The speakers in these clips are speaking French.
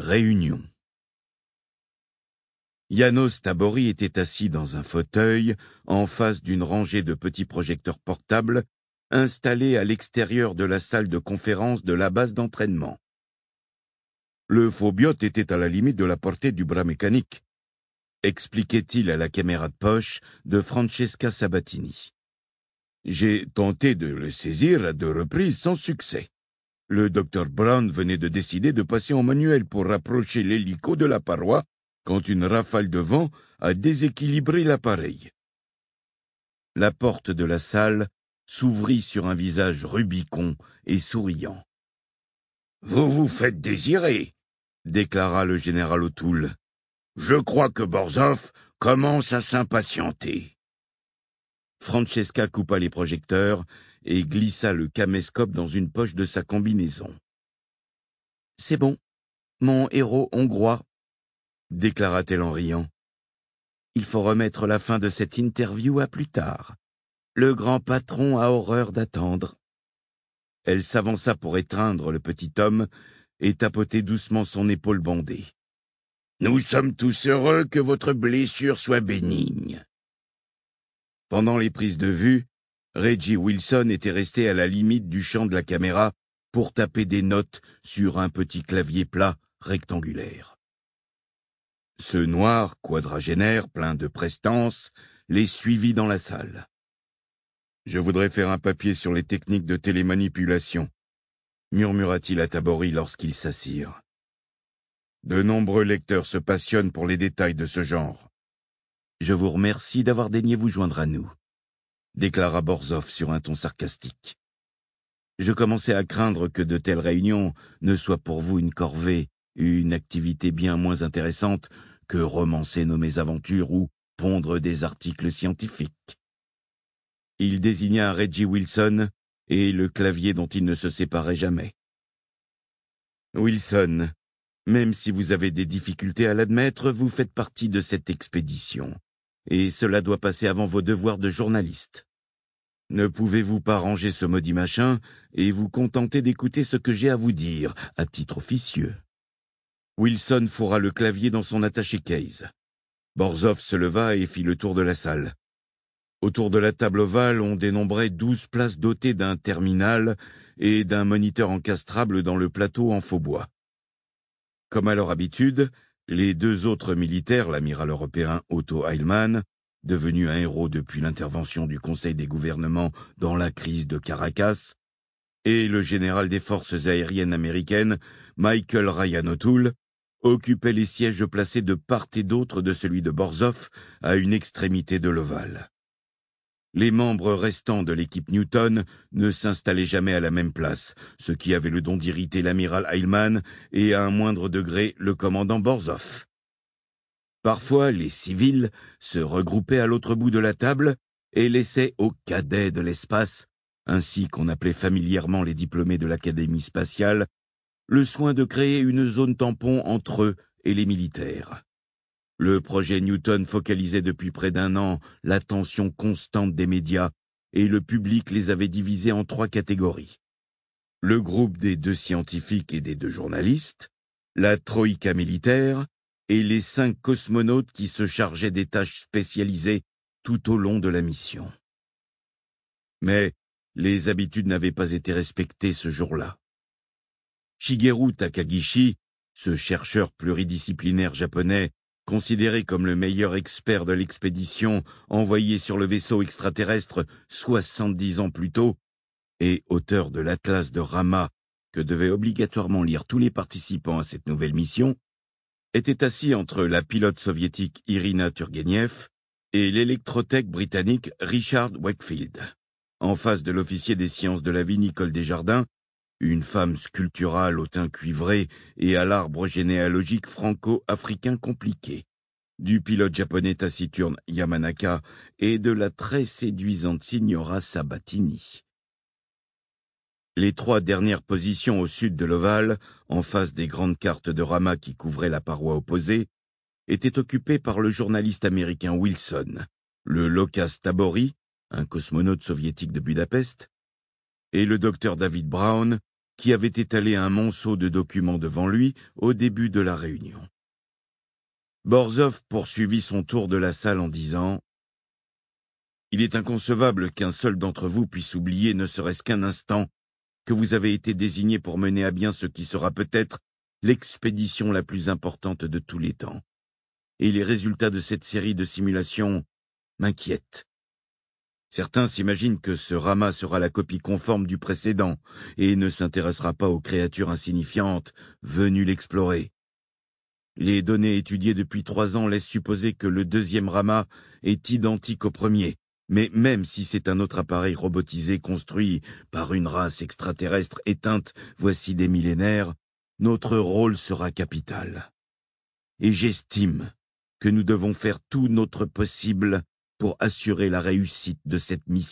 Réunion. János Tábori était assis dans un fauteuil, en face d'une rangée de petits projecteurs portables, installés à l'extérieur de la salle de conférence de la base d'entraînement. Le phobiote était à la limite de la portée du bras mécanique, expliquait-il à la caméra de poche de Francesca Sabatini. J'ai tenté de le saisir à 2 reprises sans succès. Le Dr Brown venait de décider de passer en manuel pour rapprocher l'hélico de la paroi quand une rafale de vent a déséquilibré l'appareil. La porte de la salle s'ouvrit sur un visage rubicond et souriant. « Vous vous faites désirer », déclara le général O'Toole. « Je crois que Borzov commence à s'impatienter. » Francesca coupa les projecteurs et glissa le caméscope dans une poche de sa combinaison. « C'est bon, mon héros hongrois, » déclara-t-elle en riant. « Il faut remettre la fin de cette interview à plus tard. Le grand patron a horreur d'attendre. » Elle s'avança pour étreindre le petit homme et tapoter doucement son épaule bandée. « Nous sommes tous heureux que votre blessure soit bénigne. » Pendant les prises de vue, Reggie Wilson était resté à la limite du champ de la caméra pour taper des notes sur un petit clavier plat rectangulaire. Ce noir quadragénaire plein de prestance les suivit dans la salle. « Je voudrais faire un papier sur les techniques de télémanipulation, » murmura-t-il à Tábori lorsqu'ils s'assirent. « De nombreux lecteurs se passionnent pour les détails de ce genre. »« Je vous remercie d'avoir daigné vous joindre à nous, » déclara Borzov sur un ton sarcastique. « Je commençais à craindre que de telles réunions ne soient pour vous une corvée, une activité bien moins intéressante que romancer nos mésaventures ou pondre des articles scientifiques. » Il désigna Reggie Wilson et le clavier dont il ne se séparait jamais. « Wilson, même si vous avez des difficultés à l'admettre, vous faites partie de cette expédition, et cela doit passer avant vos devoirs de journaliste. Ne pouvez-vous pas ranger ce maudit machin et vous contenter d'écouter ce que j'ai à vous dire, à titre officieux ?» Wilson fourra le clavier dans son attaché-case. Borzov se leva et fit le tour de la salle. Autour de la table ovale, on dénombrait 12 places dotées d'un terminal et d'un moniteur encastrable dans le plateau en faux bois. Comme à leur habitude, les 2 autres militaires, l'amiral européen Otto Heilmann, devenu un héros depuis l'intervention du Conseil des gouvernements dans la crise de Caracas, et le général des forces aériennes américaines, Michael Ryan O'Toole, occupaient les sièges placés de part et d'autre de celui de Borzov à une extrémité de l'ovale. Les membres restants de l'équipe Newton ne s'installaient jamais à la même place, ce qui avait le don d'irriter l'amiral Heilmann et à un moindre degré le commandant Borzov. Parfois, les civils se regroupaient à l'autre bout de la table et laissaient aux cadets de l'espace, ainsi qu'on appelait familièrement les diplômés de l'Académie spatiale, le soin de créer une zone tampon entre eux et les militaires. Le projet Newton focalisait depuis près d'1 an l'attention constante des médias et le public les avait divisés en 3 catégories. Le groupe des 2 scientifiques et des 2 journalistes, la troïka militaire et les 5 cosmonautes qui se chargeaient des tâches spécialisées tout au long de la mission. Mais les habitudes n'avaient pas été respectées ce jour-là. Shigeru Takagishi, ce chercheur pluridisciplinaire japonais, considéré comme le meilleur expert de l'expédition envoyé sur le vaisseau extraterrestre 70 ans plus tôt, et auteur de l'Atlas de Rama que devaient obligatoirement lire tous les participants à cette nouvelle mission, était assis entre la pilote soviétique Irina Turgenev et l'électrotech britannique Richard Wakefield, en face de l'officier des sciences de la vie Nicole Desjardins, une femme sculpturale au teint cuivré et à l'arbre généalogique franco-africain compliqué, du pilote japonais taciturne Yamanaka et de la très séduisante signora Sabatini. Les 3 dernières positions au sud de l'ovale, en face des grandes cartes de Rama qui couvraient la paroi opposée, étaient occupées par le journaliste américain Wilson, le Łukasz Tábori, un cosmonaute soviétique de Budapest, et le docteur David Brown, qui avait étalé un monceau de documents devant lui au début de la réunion. Borzov poursuivit son tour de la salle en disant « Il est inconcevable qu'un seul d'entre vous puisse oublier ne serait-ce qu'un instant que vous avez été désigné pour mener à bien ce qui sera peut-être l'expédition la plus importante de tous les temps. Et les résultats de cette série de simulations m'inquiètent. Certains s'imaginent que ce Rama sera la copie conforme du précédent et ne s'intéressera pas aux créatures insignifiantes venues l'explorer. Les données étudiées depuis 3 ans laissent supposer que le deuxième Rama est identique au premier, mais même si c'est un autre appareil robotisé construit par une race extraterrestre éteinte voici des millénaires, notre rôle sera capital. Et j'estime que nous devons faire tout notre possible pour assurer la réussite de cette mission. »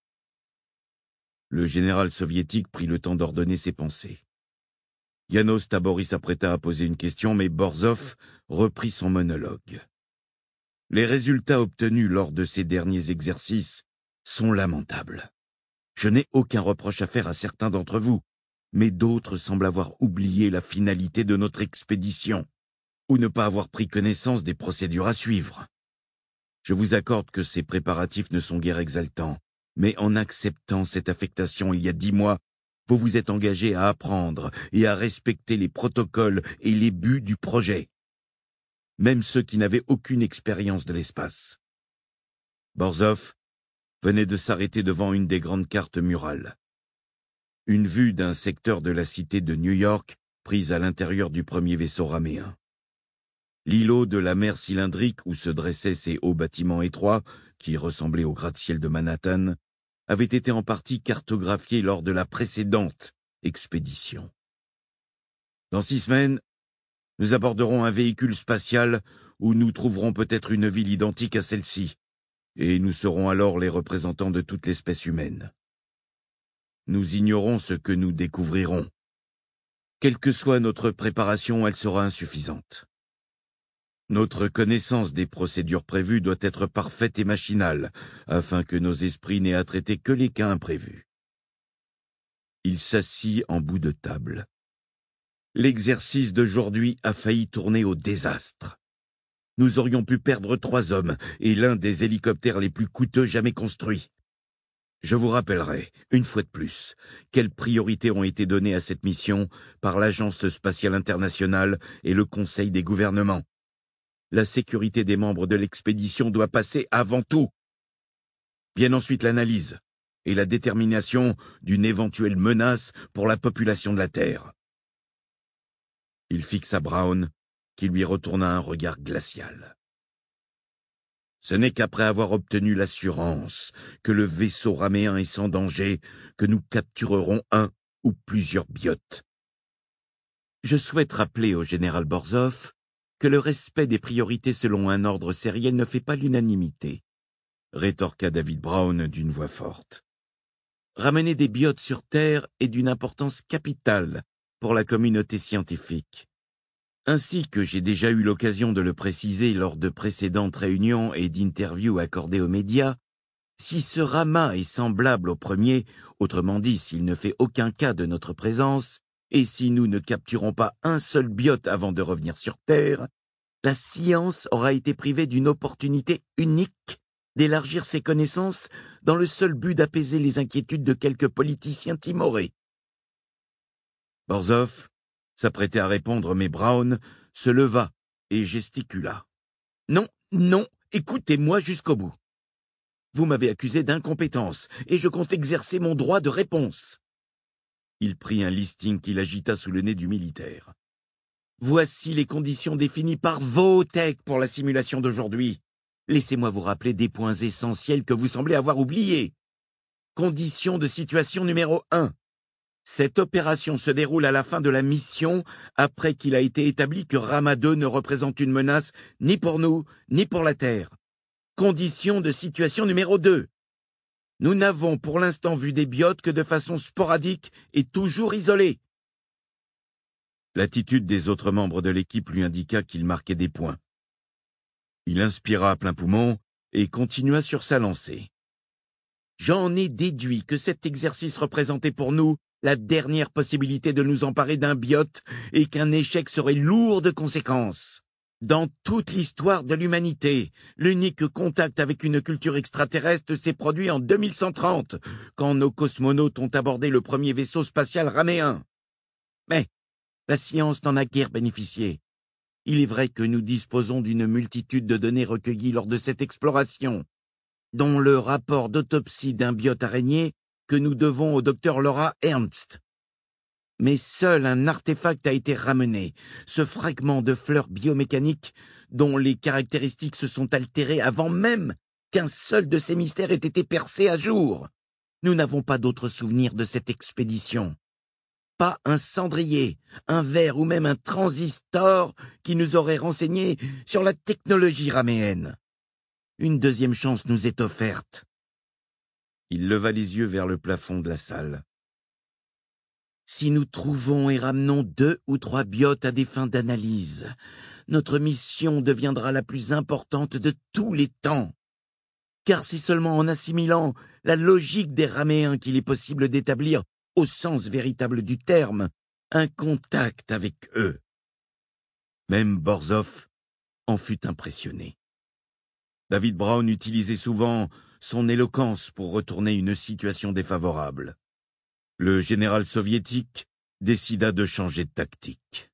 Le général soviétique prit le temps d'ordonner ses pensées. Janos Tabori s'apprêta à poser une question, mais Borzov reprit son monologue. Les résultats obtenus lors de ces derniers exercices sont lamentables. Je n'ai aucun reproche à faire à certains d'entre vous, mais d'autres semblent avoir oublié la finalité de notre expédition, ou ne pas avoir pris connaissance des procédures à suivre. Je vous accorde que ces préparatifs ne sont guère exaltants, mais en acceptant cette affectation il y a 10 mois, vous vous êtes engagé à apprendre et à respecter les protocoles et les buts du projet. Même ceux qui n'avaient aucune expérience de l'espace. Borzov venait de s'arrêter devant une des grandes cartes murales. Une vue d'un secteur de la cité de New York prise à l'intérieur du premier vaisseau raméen. L'îlot de la mer cylindrique où se dressaient ces hauts bâtiments étroits, qui ressemblaient au gratte-ciel de Manhattan, avait été en partie cartographié lors de la précédente expédition. Dans 6 semaines, nous aborderons un véhicule spatial où nous trouverons peut-être une ville identique à celle-ci, et nous serons alors les représentants de toute l'espèce humaine. Nous ignorons ce que nous découvrirons. Quelle que soit notre préparation, elle sera insuffisante. Notre connaissance des procédures prévues doit être parfaite et machinale, afin que nos esprits n'aient à traiter que les cas imprévus. Il s'assit en bout de table. L'exercice d'aujourd'hui a failli tourner au désastre. Nous aurions pu perdre 3 hommes et l'un des hélicoptères les plus coûteux jamais construits. Je vous rappellerai, une fois de plus, quelles priorités ont été données à cette mission par l'Agence spatiale internationale et le Conseil des gouvernements. La sécurité des membres de l'expédition doit passer avant tout. Viennent ensuite l'analyse et la détermination d'une éventuelle menace pour la population de la Terre. Il fixa Brown, qui lui retourna un regard glacial. Ce n'est qu'après avoir obtenu l'assurance que le vaisseau raméen est sans danger que nous capturerons un ou plusieurs biotes. Je souhaite rappeler au général Borzov que le respect des priorités selon un ordre sériel ne fait pas l'unanimité, rétorqua David Brown d'une voix forte. Ramener des biotes sur Terre est d'une importance capitale pour la communauté scientifique. Ainsi que j'ai déjà eu l'occasion de le préciser lors de précédentes réunions et d'interviews accordées aux médias, si ce Rama est semblable au premier, autrement dit s'il ne fait aucun cas de notre présence, et si nous ne capturons pas un seul biote avant de revenir sur Terre, la science aura été privée d'une opportunité unique d'élargir ses connaissances dans le seul but d'apaiser les inquiétudes de quelques politiciens timorés. Borzov s'apprêtait à répondre, mais Brown se leva et gesticula. « Non, non, écoutez-moi jusqu'au bout. Vous m'avez accusé d'incompétence et je compte exercer mon droit de réponse. » Il prit un listing qu'il agita sous le nez du militaire. « Voici les conditions définies par Vautech pour la simulation d'aujourd'hui. Laissez-moi vous rappeler des points essentiels que vous semblez avoir oubliés. Condition de situation numéro 1. Cette opération se déroule à la fin de la mission, après qu'il a été établi que Rama 2 ne représente une menace ni pour nous, ni pour la Terre. Condition de situation numéro 2. Nous n'avons pour l'instant vu des biotes que de façon sporadique et toujours isolée. » L'attitude des autres membres de l'équipe lui indiqua qu'il marquait des points. Il inspira à plein poumon et continua sur sa lancée. « J'en ai déduit que cet exercice représentait pour nous la dernière possibilité de nous emparer d'un biote et qu'un échec serait lourd de conséquences. Dans toute l'histoire de l'humanité, l'unique contact avec une culture extraterrestre s'est produit en 2130, quand nos cosmonautes ont abordé le premier vaisseau spatial raméen. Mais la science n'en a guère bénéficié. Il est vrai que nous disposons d'une multitude de données recueillies lors de cette exploration, dont le rapport d'autopsie d'un biote araignée que nous devons au docteur Laura Ernst. Mais seul un artefact a été ramené, ce fragment de fleur biomécanique dont les caractéristiques se sont altérées avant même qu'un seul de ces mystères ait été percé à jour. Nous n'avons pas d'autres souvenirs de cette expédition. Pas un cendrier, un verre ou même un transistor qui nous aurait renseigné sur la technologie raméenne. Une deuxième chance nous est offerte. Il leva les yeux vers le plafond de la salle. Si nous trouvons et ramenons 2 ou 3 biotes à des fins d'analyse, notre mission deviendra la plus importante de tous les temps. Car c'est seulement en assimilant la logique des raméens qu'il est possible d'établir, au sens véritable du terme, un contact avec eux. Même Borzov en fut impressionné. David Brown utilisait souvent son éloquence pour retourner une situation défavorable. Le général soviétique décida de changer de tactique.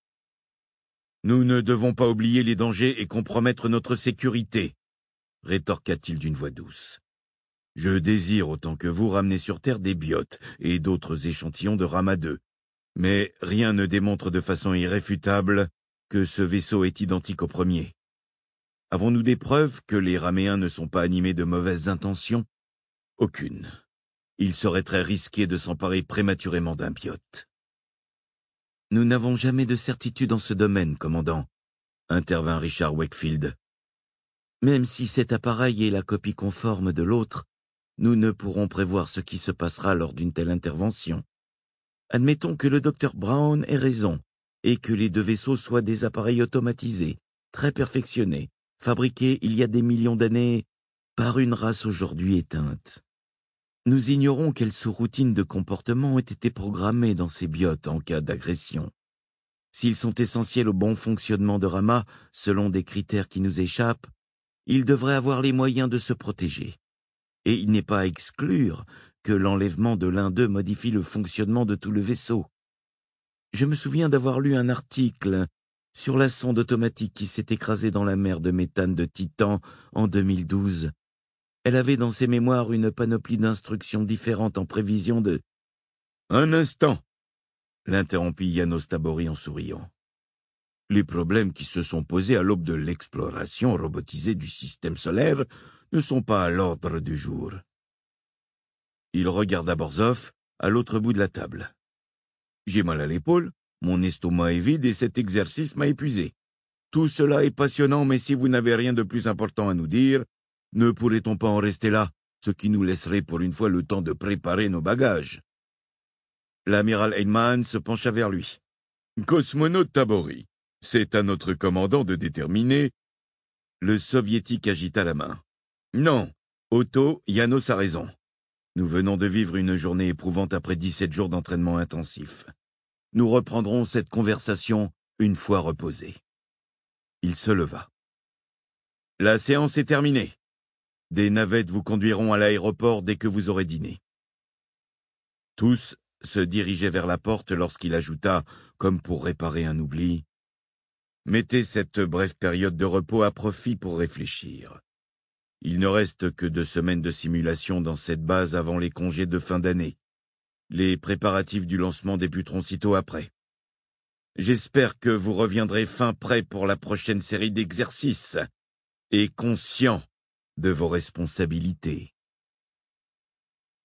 « Nous ne devons pas oublier les dangers et compromettre notre sécurité, » rétorqua-t-il d'une voix douce. « Je désire autant que vous ramener sur Terre des biotes et d'autres échantillons de Rama 2, mais rien ne démontre de façon irréfutable que ce vaisseau est identique au premier. Avons-nous des preuves que les Raméens ne sont pas animés de mauvaises intentions? Aucune. Il serait très risqué de s'emparer prématurément d'un biote. »« Nous n'avons jamais de certitude en ce domaine, commandant, » intervint Richard Wakefield. « Même si cet appareil est la copie conforme de l'autre, nous ne pourrons prévoir ce qui se passera lors d'une telle intervention. Admettons que le docteur Brown ait raison, et que les 2 vaisseaux soient des appareils automatisés, très perfectionnés, fabriqués il y a des millions d'années par une race aujourd'hui éteinte. Nous ignorons quelles sous-routines de comportement ont été programmées dans ces biotes en cas d'agression. S'ils sont essentiels au bon fonctionnement de Rama, selon des critères qui nous échappent, ils devraient avoir les moyens de se protéger. Et il n'est pas à exclure que l'enlèvement de l'un d'eux modifie le fonctionnement de tout le vaisseau. Je me souviens d'avoir lu un article sur la sonde automatique qui s'est écrasée dans la mer de méthane de Titan en 2012. Elle avait dans ses mémoires une panoplie d'instructions différentes en prévision de... « Un instant !» l'interrompit János Tábori en souriant. « Les problèmes qui se sont posés à l'aube de l'exploration robotisée du système solaire ne sont pas à l'ordre du jour. » Il regarda Borzov à l'autre bout de la table. « J'ai mal à l'épaule, mon estomac est vide et cet exercice m'a épuisé. Tout cela est passionnant, mais si vous n'avez rien de plus important à nous dire, ne pourrait-on pas en rester là, ce qui nous laisserait pour une fois le temps de préparer nos bagages ?» L'amiral Heinemann se pencha vers lui. « Cosmonaute Tábori, c'est à notre commandant de déterminer... » Le soviétique agita la main. « Non, Otto, János a raison. Nous venons de vivre une journée éprouvante après 17 jours d'entraînement intensif. Nous reprendrons cette conversation une fois reposé. » Il se leva. « La séance est terminée. Des navettes vous conduiront à l'aéroport dès que vous aurez dîné. » Tous se dirigeaient vers la porte lorsqu'il ajouta, comme pour réparer un oubli, « Mettez cette brève période de repos à profit pour réfléchir. Il ne reste que 2 semaines de simulation dans cette base avant les congés de fin d'année. Les préparatifs du lancement débuteront sitôt après. J'espère que vous reviendrez fin prêt pour la prochaine série d'exercices et conscient de vos responsabilités. »